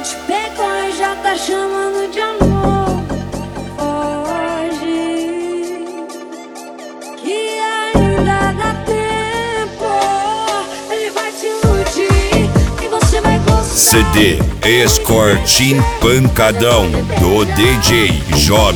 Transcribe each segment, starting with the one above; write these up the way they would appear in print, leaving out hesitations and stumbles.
te pegou e já tá chamando de amor. Hoje que ainda dá tempo, ele vai te iludir e você vai gostar. CD Escortim Pancadão do DJ Job.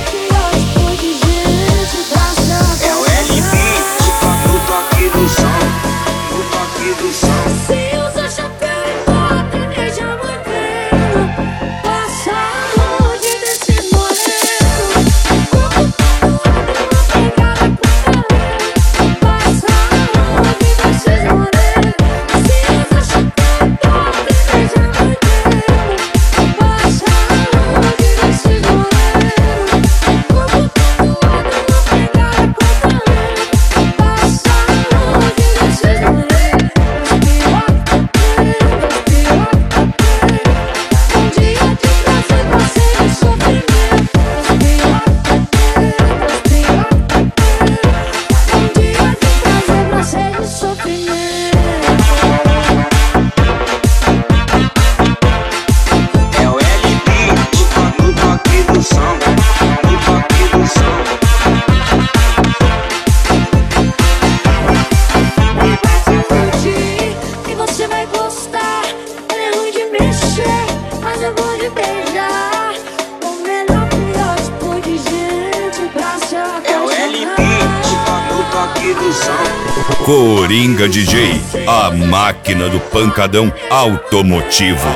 Coringa DJ, a máquina do pancadão automotivo.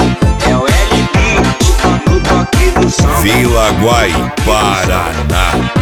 Vila Guai, Paraná.